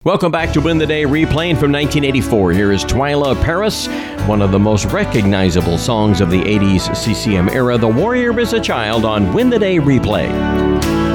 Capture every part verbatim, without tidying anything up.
Welcome back to Win the Day, replaying from nineteen eighty-four. Here is Twila Paris, one of the most recognizable songs of the eighties C C M era. The Warrior is a Child on Win the Day Replay.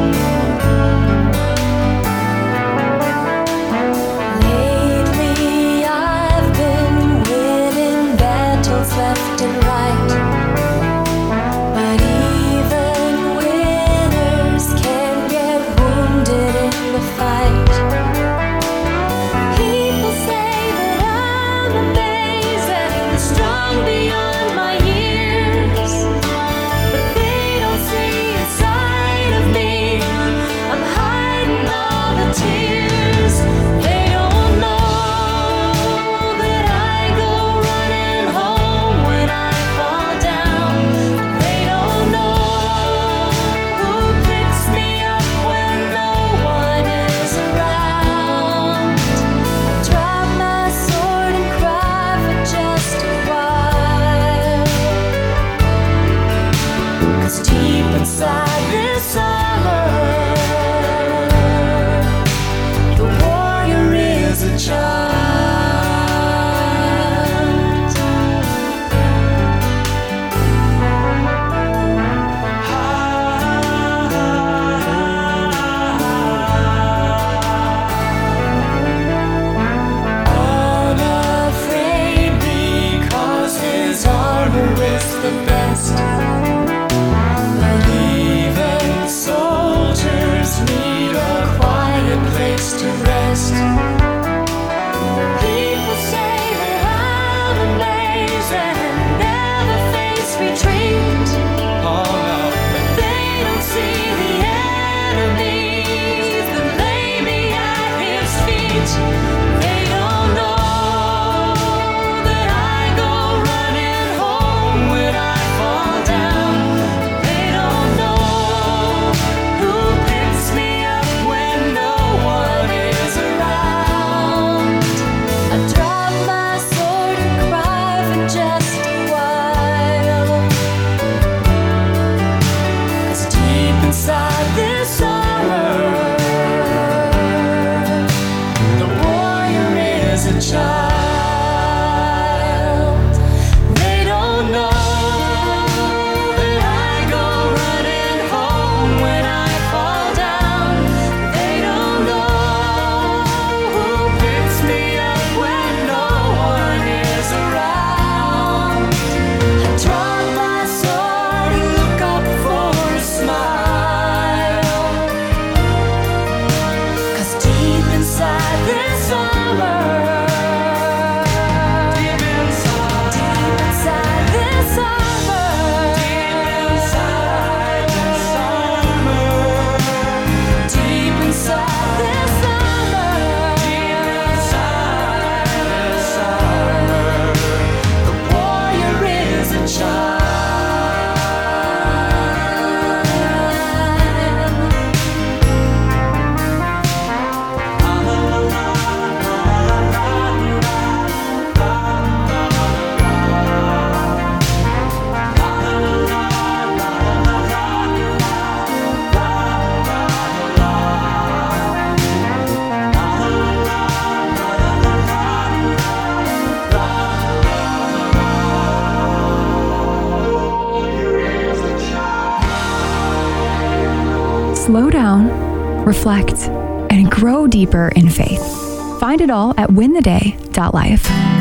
Slow down, reflect, and grow deeper in faith. Find it all at win the day dot life.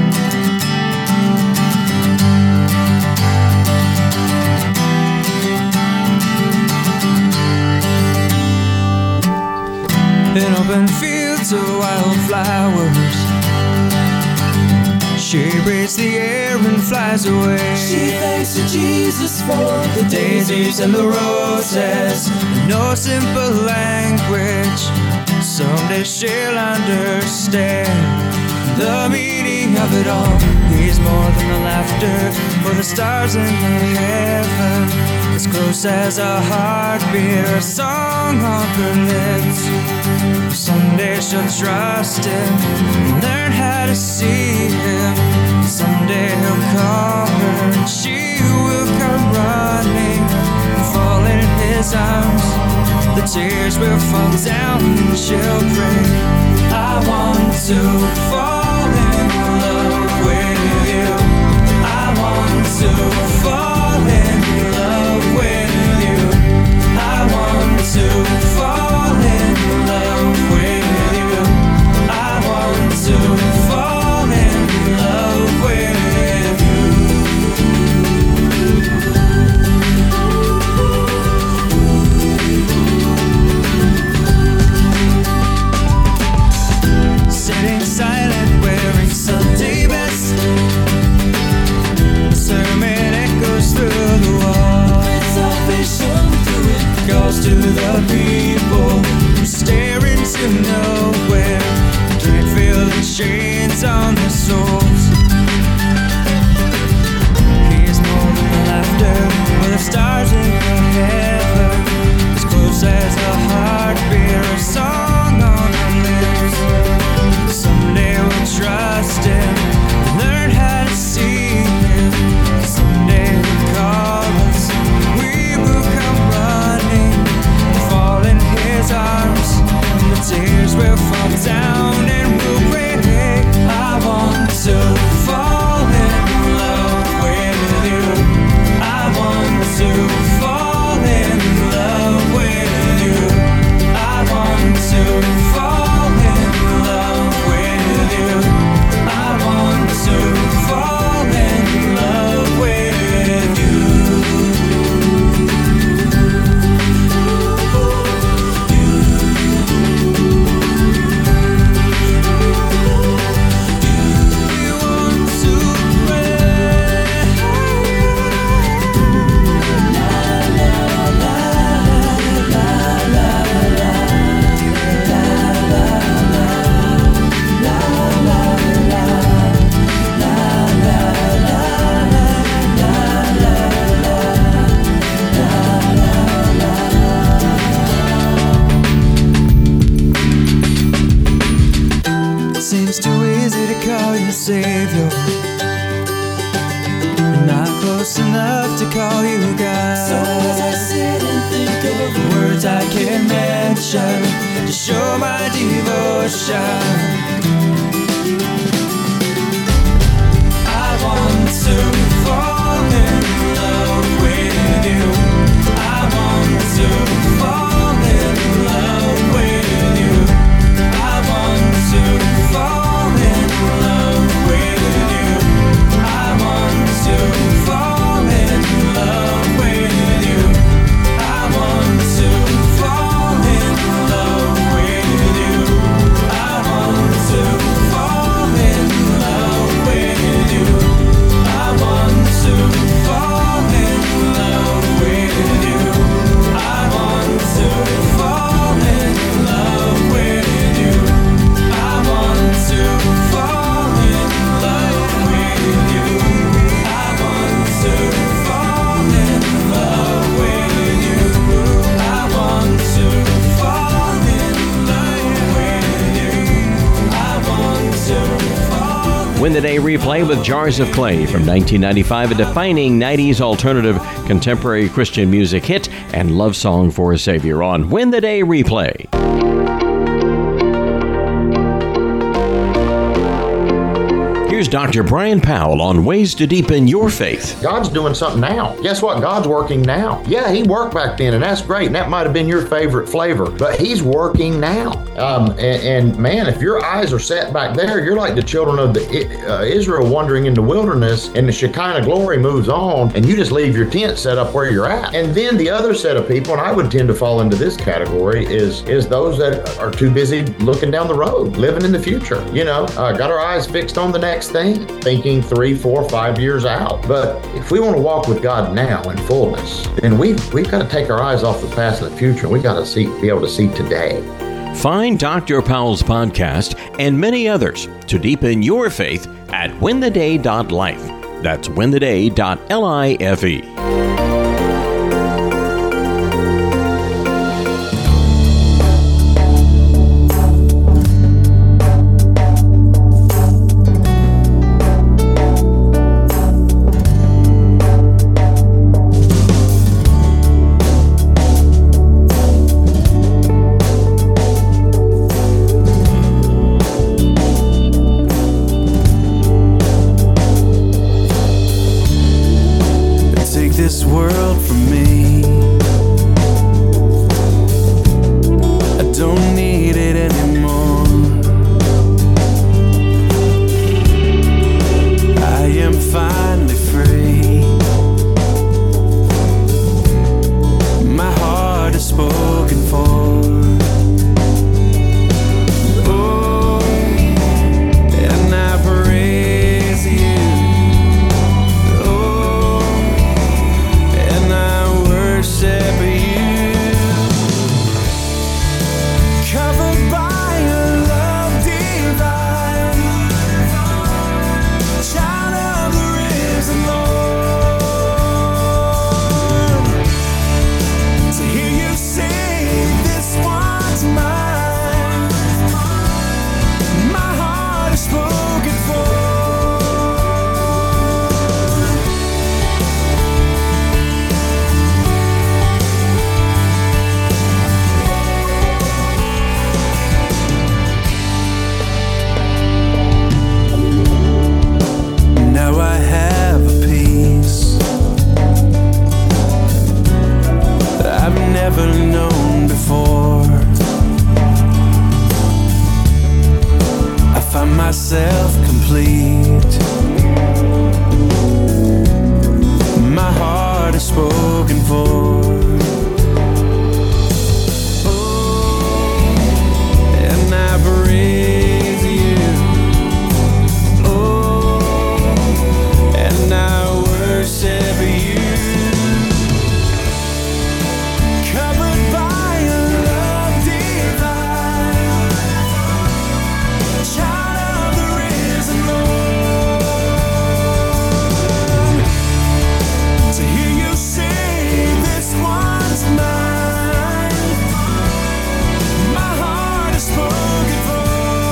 In open fields of wildflowers, she breathes the air and flies away. She thanks to Jesus for the daisies and the roses. No simple language, someday she'll understand the meaning of it all. He's more than the laughter for the stars in the heaven, as close as a heartbeat or a song on her lips. Someday she'll trust him and learn how to see him. Someday he'll call her and she will come running and fall in his arms. The tears will fall down and she'll pray, I I want to fall in love with you. I want to fall in love with you. I want to fall in love with you. I want to fall in love with you. Sitting silent, wearing Sunday best. Sermon echoes through the wall. Salvation through it goes to the people who stare into nowhere. Can't feel the chains on their souls. He's more than laughter with the stars in your heaven, as close as a heartbeat or a song on our lips. Someday we'll trust him, learn how to see him. Someday he'll call us, we will come running, fall in his arms, and the tears will fall down and we'll break. I want to fall in love with you. I want to fall in love with you. I want to fall in love with you. I want to fall in love with you. We want to pray. It seems too easy to call you Savior, and not close enough to call you God. So as I sit and think of words I can't mention to show my devotion, I want to fall in love with you. I want to fall in love with you. I want to fall in love with you. I want to fall in love with you. I want to fall in love with you. I want to fall in love with you. I want to fall in love with you. I want to fall in love with you. I want to fall in love with you. I want to fall in love with you. I want to fall in love with you. I want to fall. Win the Day replay with Jars of Clay from nineteen ninety-five, a defining nineties alternative contemporary Christian music hit and love song for a Savior on Win the Day replay. Here's Doctor Brian Powell on ways to deepen your faith. God's doing something now. Guess what? God's working now. Yeah, he worked back then, and that's great, and that might have been your favorite flavor, but he's working now. Um, and, and man, if your eyes are set back there, you're like the children of the uh, Israel wandering in the wilderness, and the Shekinah glory moves on, and you just leave your tent set up where you're at. And then the other set of people, and I would tend to fall into this category, is is those that are too busy looking down the road, living in the future. You know, uh, got our eyes fixed on the next thing, thinking three, four, five years out. But if we want to walk with God now in fullness, then we've, we've got to take our eyes off the past and the future. We got to see, be able to see today. Find Doctor Powell's podcast and many others to deepen your faith at win the day dot life. That's win the day dot life. world for me. I don't need it anymore. I am finally free. My heart is spoken for. Oh, and I praise you. Oh, and I worship you. Covered by your love divine, child of the risen Lord. To hear you say, this one's mine, my heart is spoken for. Now I have a peace that I've never known before. I find myself complete. My heart is spoken for. Oh, and I praise you. Oh, and I worship you. Covered by your love divine, child of the risen Lord. To hear you say, this one's mine, my heart is spoken for.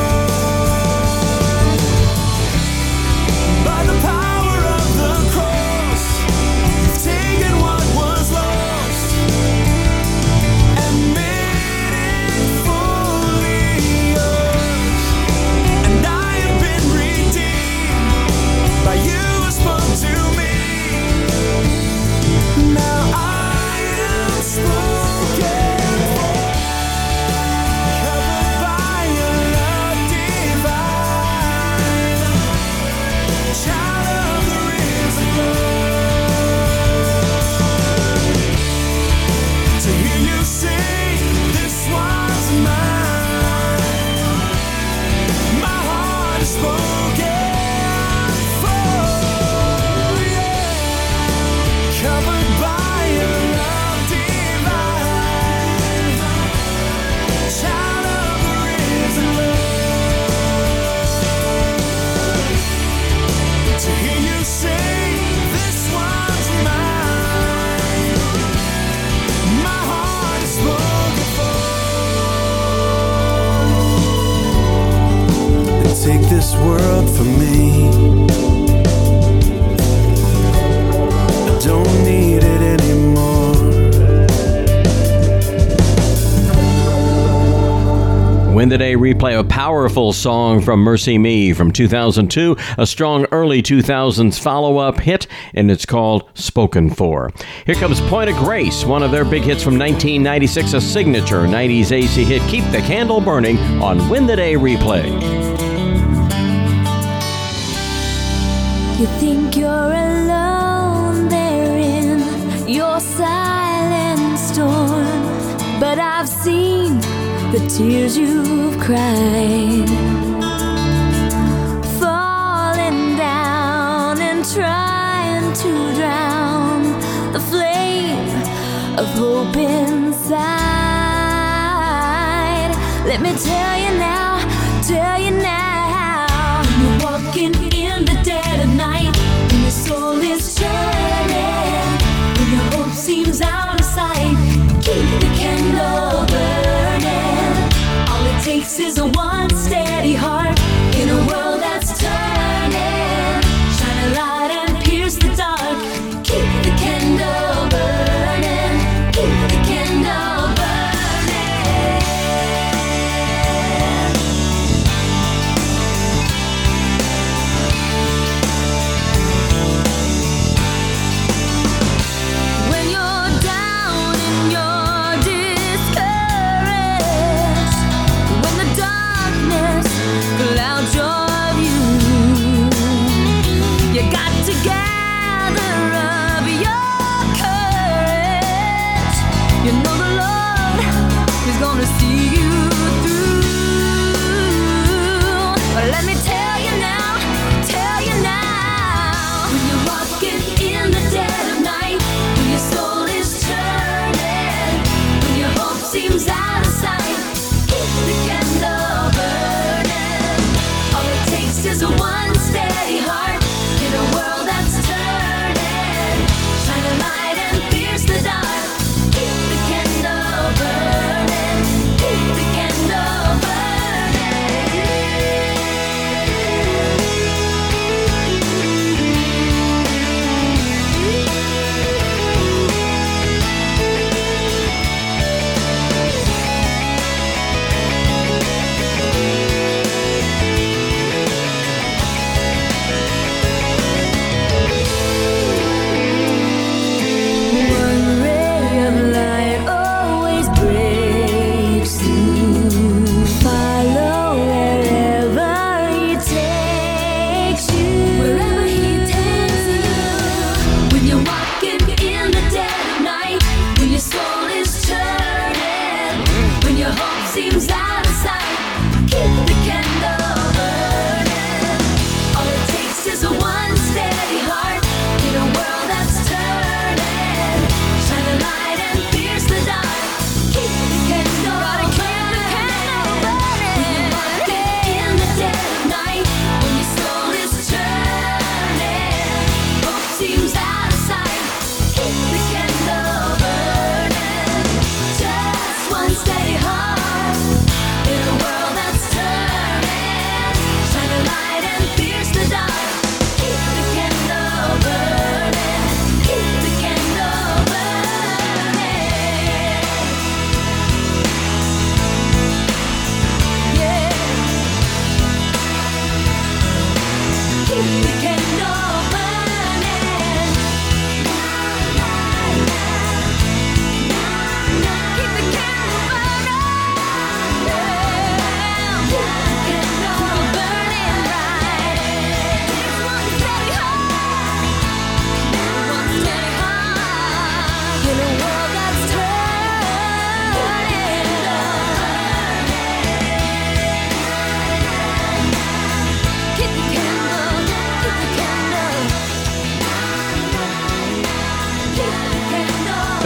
By the power of the cross, you've taken what was lost and made it fully yours. And I have been redeemed by you who spoke to me. Now I am spoken for. Covered by your love divine, child of the risen Lord. To hear you say, this one's mine, my heart is spoken for. Yeah. Covered by your love divine, child of the risen Lord. To hear you say, this one's mine, my heart is spoken for. And take this world from me. I don't need it anymore. Win the Day replay, a powerful song from Mercy Me from two thousand two, a strong early two thousands follow-up hit, and it's called Spoken For. Here comes Point of Grace, one of their big hits from nineteen ninety-six, a signature nineties A C hit, Keep the Candle Burning on Win the Day replay. You think you're alone there in your silent storm, but I've seen the tears you've cried, falling down and trying to drown the flame of hope inside. Let me tell you now, tell you now, you're walking in the dead of night, and your soul is shining, when your hope seems out of sight. Keep the candle burning. All it takes is a one steady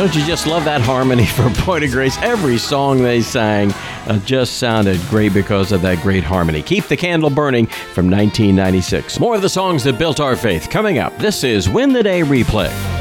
Don't you just love that harmony for Point of Grace? Every song they sang uh, just sounded great because of that great harmony. Keep the Candle Burning from nineteen ninety-six. More of the songs that built our faith coming up. This is Win the Day Replay.